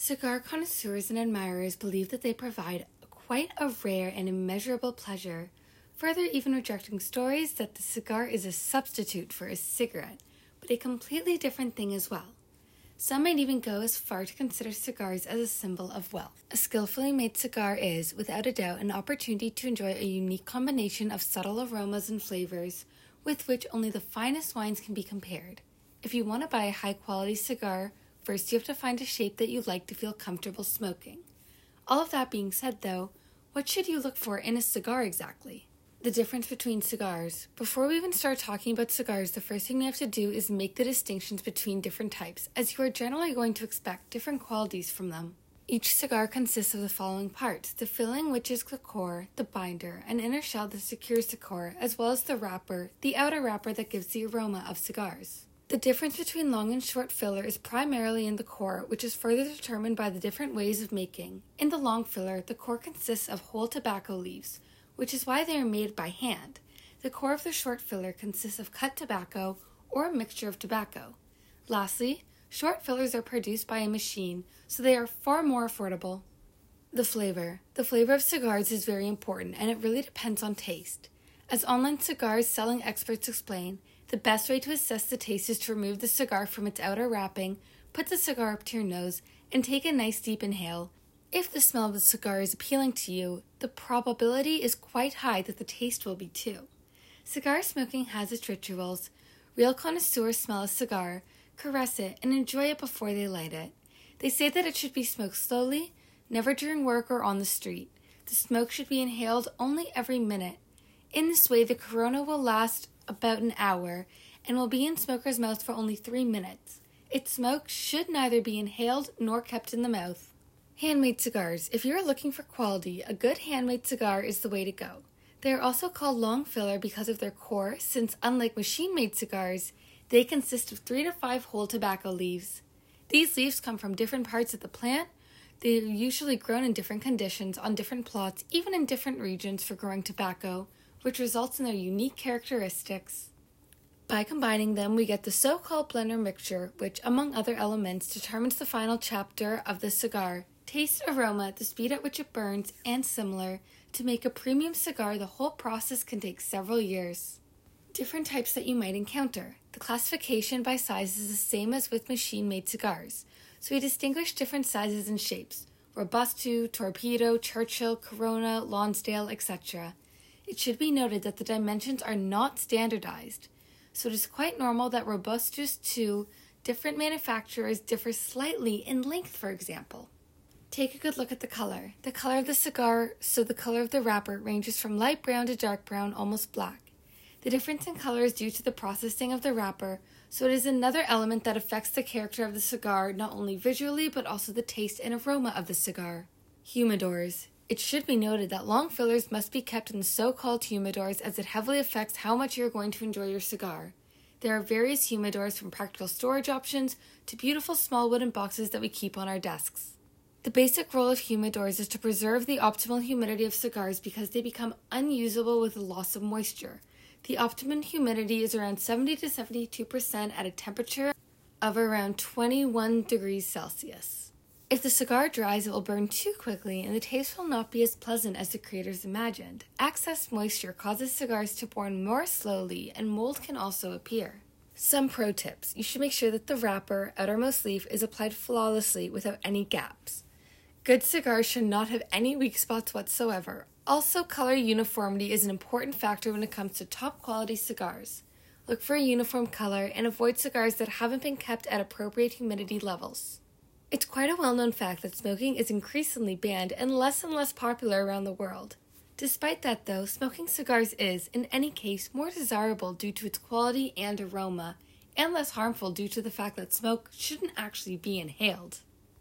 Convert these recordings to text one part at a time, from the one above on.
Cigar connoisseurs and admirers believe that they provide quite a rare and immeasurable pleasure, further even rejecting stories that the cigar is a substitute for a cigarette, but a completely different thing as well. Some might even go as far to consider cigars as a symbol of wealth. A skillfully made cigar is, without a doubt, an opportunity to enjoy a unique combination of subtle aromas and flavors with which only the finest wines can be compared. If you want to buy a high-quality cigar, first you have to find a shape that you like to feel comfortable smoking. All of that being said, though, what should you look for in a cigar exactly? The difference between cigars. Before we even start talking about cigars, the first thing we have to do is make the distinctions between different types, as you are generally going to expect different qualities from them. Each cigar consists of the following parts: the filling, which is the core, the binder, an inner shell that secures the core, as well as the wrapper, the outer wrapper that gives the aroma of cigars. The difference between long and short filler is primarily in the core, which is further determined by the different ways of making. In the long filler, the core consists of whole tobacco leaves, which is why they are made by hand. The core of the short filler consists of cut tobacco or a mixture of tobacco. Lastly, short fillers are produced by a machine, so they are far more affordable. The flavor. The flavor of cigars is very important, and it really depends on taste. As online cigars selling experts explain, the best way to assess the taste is to remove the cigar from its outer wrapping, put the cigar up to your nose, and take a nice deep inhale. If the smell of the cigar is appealing to you, the probability is quite high that the taste will be too. Cigar smoking has its rituals. Real connoisseurs smell a cigar, caress it, and enjoy it before they light it. They say that it should be smoked slowly, never during work or on the street. The smoke should be inhaled only every minute. In this way, the corona will last about an hour and will be in smoker's mouth for only 3 minutes. Its smoke should neither be inhaled nor kept in the mouth. Handmade cigars. If you are looking for quality, a good handmade cigar is the way to go. They are also called long filler because of their core, since unlike machine-made cigars, they consist of 3 to 5 whole tobacco leaves. These leaves come from different parts of the plant. They are usually grown in different conditions, on different plots, even in different regions for growing tobacco, which results in their unique characteristics. By combining them, we get the so-called blender mixture, which, among other elements, determines the final chapter of the cigar. Taste, aroma, the speed at which it burns, and similar. To make a premium cigar, the whole process can take several years. Different types that you might encounter. The classification by size is the same as with machine-made cigars, so we distinguish different sizes and shapes: Robusto, Torpedo, Churchill, Corona, Lonsdale, etc. It should be noted that the dimensions are not standardized, so it is quite normal that Robustos to different manufacturers differ slightly in length, for example. Take a good look at the color. The color of the cigar, so the color of the wrapper, ranges from light brown to dark brown, almost black. The difference in color is due to the processing of the wrapper, so it is another element that affects the character of the cigar, not only visually, but also the taste and aroma of the cigar. Humidors. It should be noted that long fillers must be kept in so-called humidors, as it heavily affects how much you are going to enjoy your cigar. There are various humidors, from practical storage options to beautiful small wooden boxes that we keep on our desks. The basic role of humidors is to preserve the optimal humidity of cigars because they become unusable with the loss of moisture. The optimum humidity is around 70 to 72% at a temperature of around 21 degrees Celsius. If the cigar dries, it will burn too quickly and the taste will not be as pleasant as the creators imagined. Excess moisture causes cigars to burn more slowly, and mold can also appear. Some pro tips. You should make sure that the wrapper, outermost leaf, is applied flawlessly without any gaps. Good cigars should not have any weak spots whatsoever. Also, color uniformity is an important factor when it comes to top quality cigars. Look for a uniform color and avoid cigars that haven't been kept at appropriate humidity levels. It's quite a well-known fact that smoking is increasingly banned and less popular around the world. Despite that, though, smoking cigars is, in any case, more desirable due to its quality and aroma, and less harmful due to the fact that smoke shouldn't actually be inhaled.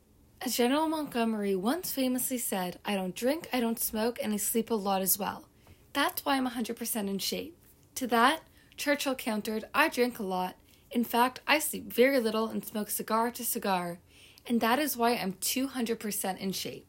As General Montgomery once famously said, "I don't drink, I don't smoke, and I sleep a lot as well. That's why I'm 100% in shape." To that, Churchill countered, "I drink a lot. In fact, I sleep very little and smoke cigar to cigar, and that is why I'm 200% in shape."